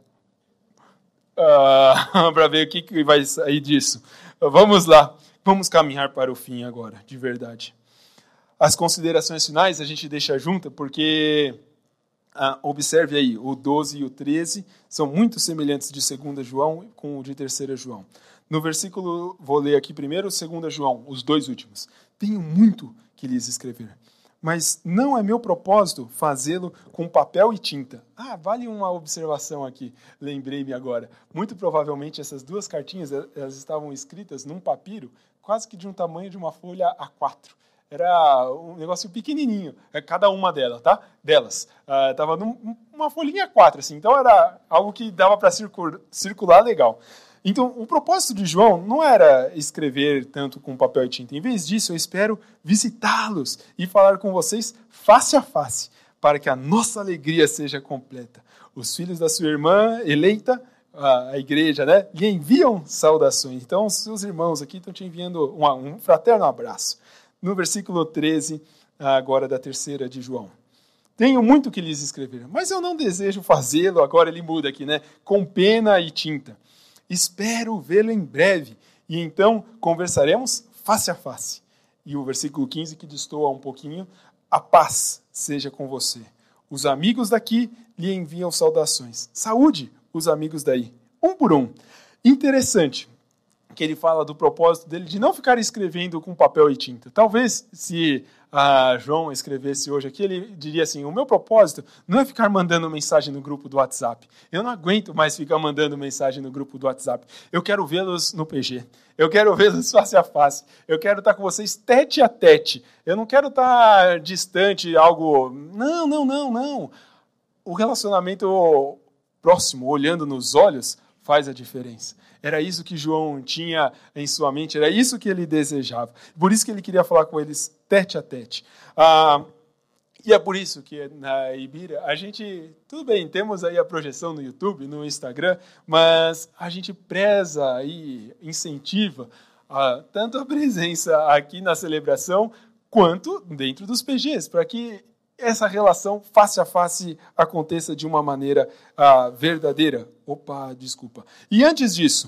A: Uh, para ver o que, que vai sair disso. Vamos lá, vamos caminhar para o fim agora, de verdade. As considerações finais a gente deixa junta, porque uh, observe aí, o doze e o treze são muito semelhantes de segunda João com o de terceira João. No versículo, vou ler aqui primeiro, segunda João, os dois últimos. Tenho muito que lhes escrever, mas não é meu propósito fazê-lo com papel e tinta. Ah, vale uma observação aqui, lembrei-me agora. Muito provavelmente essas duas cartinhas, elas estavam escritas num papiro quase que de um tamanho de uma folha A quatro. Era um negócio pequenininho, cada uma delas, tá? Delas. Estava uh, numa folhinha A quatro, assim, então era algo que dava para circular legal. Então, o propósito de João não era escrever tanto com papel e tinta. Em vez disso, eu espero visitá-los e falar com vocês face a face, para que a nossa alegria seja completa. Os filhos da sua irmã eleita, a igreja, né, lhe enviam saudações. Então, os seus irmãos aqui estão te enviando um, um fraterno abraço. No versículo treze, agora da terceira de João. Tenho muito que lhes escrever, mas eu não desejo fazê-lo, agora ele muda aqui, né, com pena e tinta. Espero vê-lo em breve, e então conversaremos face a face. E o versículo quinze, que destoa um pouquinho, a paz seja com você. Os amigos daqui lhe enviam saudações. Saúde, os amigos daí, um por um. Interessante que ele fala do propósito dele de não ficar escrevendo com papel e tinta. Talvez, se ah, João escrevesse hoje aqui, ele diria assim, o meu propósito não é ficar mandando mensagem no grupo do WhatsApp. Eu não aguento mais ficar mandando mensagem no grupo do WhatsApp. Eu quero vê-los no P G. Eu quero vê-los face a face. Eu quero estar com vocês tete a tete. Eu não quero estar distante, algo... Não, não, não, não. O relacionamento próximo, olhando nos olhos, faz a diferença. Era isso que João tinha em sua mente, era isso que ele desejava. Por isso que ele queria falar com eles tete a tete. Ah, e é por isso que na Ibira, a gente, tudo bem, temos aí a projeção no YouTube, no Instagram, mas a gente preza e incentiva ah, tanto a presença aqui na celebração, quanto dentro dos P Gs, para que essa relação face a face aconteça de uma maneira ah, verdadeira. Opa, desculpa. E antes disso,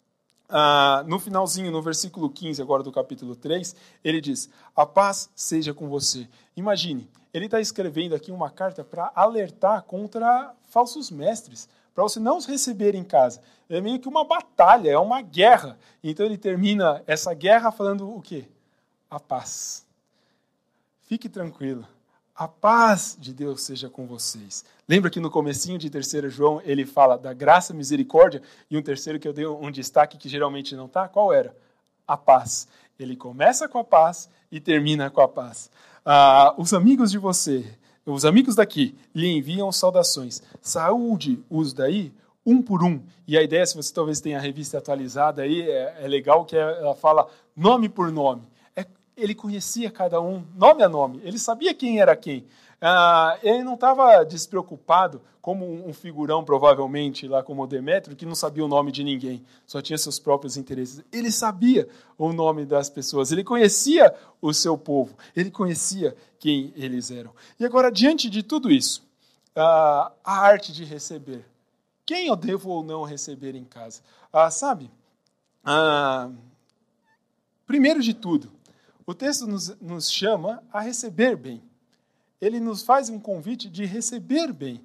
A: ah, no finalzinho, no versículo quinze, agora do capítulo três, ele diz, a paz seja com você. Imagine, ele está escrevendo aqui uma carta para alertar contra falsos mestres, para você não os receber em casa. É meio que uma batalha, é uma guerra. Então ele termina essa guerra falando o quê? A paz. Fique tranquilo. A paz de Deus seja com vocês. Lembra que no comecinho de terceiro João ele fala da graça, misericórdia, e um terceiro que eu dei um destaque que geralmente não está? Qual era? A paz. Ele começa com a paz e termina com a paz. Ah, os amigos de você, os amigos daqui, lhe enviam saudações. Saúde os daí, um por um. E a ideia, se você talvez tenha a revista atualizada aí, é, é legal que ela fala nome por nome. Ele conhecia cada um, nome a nome. Ele sabia quem era quem. Ah, ele não estava despreocupado, como um figurão, provavelmente, lá como o Demétrio, que não sabia o nome de ninguém, só tinha seus próprios interesses. Ele sabia o nome das pessoas, ele conhecia o seu povo, ele conhecia quem eles eram. E agora, diante de tudo isso, ah, a arte de receber. Quem eu devo ou não receber em casa? Ah, sabe? Ah, primeiro de tudo, o texto nos, nos chama a receber bem. Ele nos faz um convite de receber bem.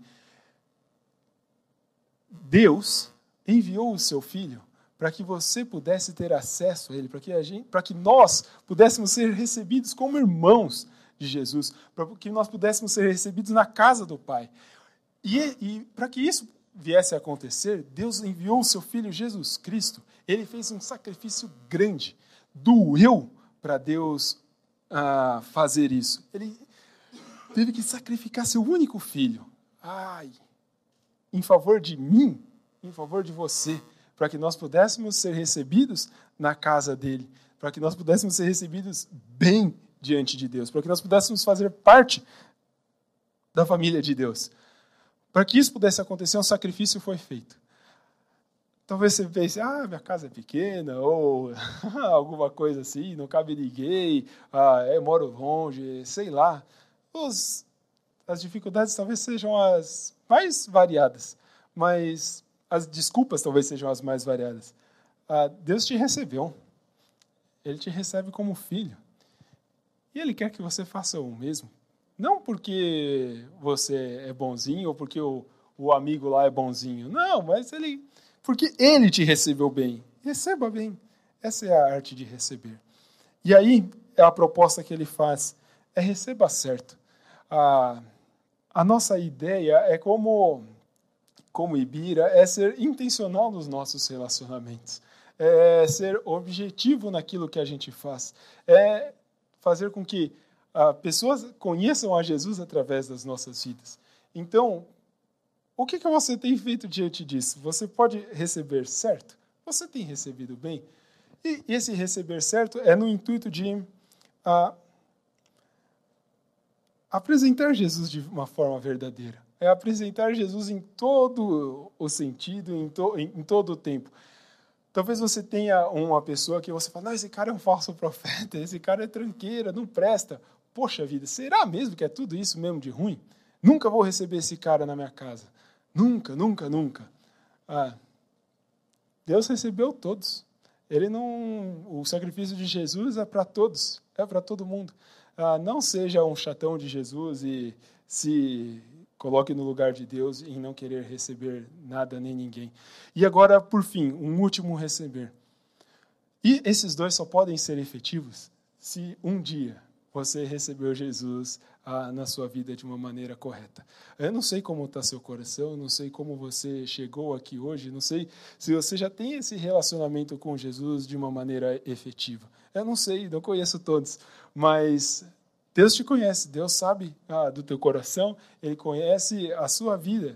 A: Deus enviou o seu Filho para que você pudesse ter acesso a Ele, para que, a gente, para que nós pudéssemos ser recebidos como irmãos de Jesus, para que nós pudéssemos ser recebidos na casa do Pai. E, e para que isso viesse a acontecer, Deus enviou o seu Filho Jesus Cristo. Ele fez um sacrifício grande, doeu para Deus ah, fazer isso. Ele teve que sacrificar seu único filho. Ai, em favor de mim, em favor de você, para que nós pudéssemos ser recebidos na casa dele, para que nós pudéssemos ser recebidos bem diante de Deus, para que nós pudéssemos fazer parte da família de Deus. Para que isso pudesse acontecer, um sacrifício foi feito. Talvez você pense, ah, minha casa é pequena, ou alguma coisa assim, não cabe ninguém, ah, eu moro longe, sei lá. Os, as dificuldades talvez sejam as mais variadas, mas as desculpas talvez sejam as mais variadas. Ah, Deus te recebeu, Ele te recebe como filho, e Ele quer que você faça o mesmo. Não porque você é bonzinho, ou porque o, o amigo lá é bonzinho, não, mas Ele... Porque Ele te recebeu bem. Receba bem. Essa é a arte de receber. E aí, a proposta que ele faz é receba certo. A, a nossa ideia é como, como Ibira, é ser intencional nos nossos relacionamentos. É ser objetivo naquilo que a gente faz. É fazer com que a, pessoas conheçam a Jesus através das nossas vidas. Então, o que, que você tem feito diante disso? Você pode receber certo? Você tem recebido bem? E esse receber certo é no intuito de ah, apresentar Jesus de uma forma verdadeira. É apresentar Jesus em todo o sentido, em, to, em, em todo o tempo. Talvez você tenha uma pessoa que você fala, não, esse cara é um falso profeta, esse cara é tranqueira, não presta. Poxa vida, será mesmo que é tudo isso mesmo de ruim? Nunca vou receber esse cara na minha casa. Nunca, nunca, nunca. Ah, Deus recebeu todos. Ele não, o sacrifício de Jesus é para todos, é para todo mundo. Ah, não seja um chatão de Jesus e se coloque no lugar de Deus em não querer receber nada nem ninguém. E agora, por fim, um último receber. E esses dois só podem ser efetivos se um dia você recebeu Jesus ah, na sua vida de uma maneira correta. Eu não sei como está seu coração, não sei como você chegou aqui hoje, não sei se você já tem esse relacionamento com Jesus de uma maneira efetiva. Eu não sei, não conheço todos, mas Deus te conhece, Deus sabe ah, do teu coração, Ele conhece a sua vida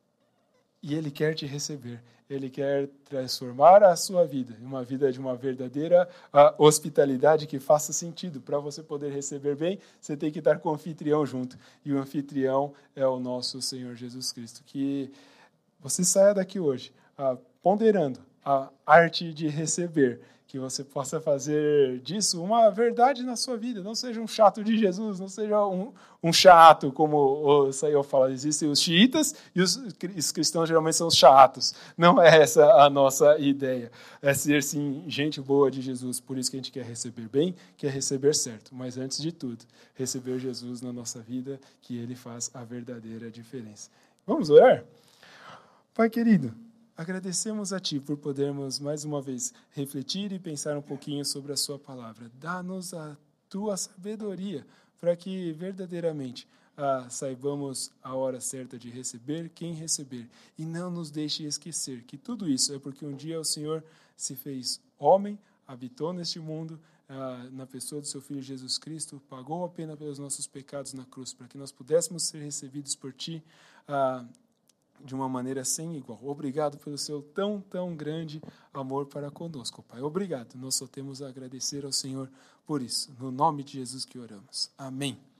A: e Ele quer te receber. Ele quer transformar a sua vida em uma vida de uma verdadeira uh, hospitalidade que faça sentido. Para você poder receber bem, você tem que estar com o anfitrião junto. E o anfitrião é o nosso Senhor Jesus Cristo. Que você saia daqui hoje uh, ponderando a arte de receber, que você possa fazer disso uma verdade na sua vida. Não seja um chato de Jesus, não seja um, um chato, como o Sayão fala. Existem os xiitas e os, os cristãos geralmente são os chatos. Não é essa a nossa ideia. É ser, sim, gente boa de Jesus. Por isso que a gente quer receber bem, quer receber certo. Mas, antes de tudo, receber Jesus na nossa vida, que Ele faz a verdadeira diferença. Vamos orar? Pai querido, agradecemos a Ti por podermos, mais uma vez, refletir e pensar um pouquinho sobre a Sua palavra. Dá-nos a Tua sabedoria para que, verdadeiramente, ah, saibamos a hora certa de receber, quem receber. E não nos deixe esquecer que tudo isso é porque um dia o Senhor se fez homem, habitou neste mundo, ah, na pessoa do Seu Filho Jesus Cristo, pagou a pena pelos nossos pecados na cruz, para que nós pudéssemos ser recebidos por Ti, ah, de uma maneira sem igual. Obrigado pelo seu tão, tão grande amor para conosco, Pai. Obrigado. Nós só temos a agradecer ao Senhor por isso. No nome de Jesus que oramos. Amém.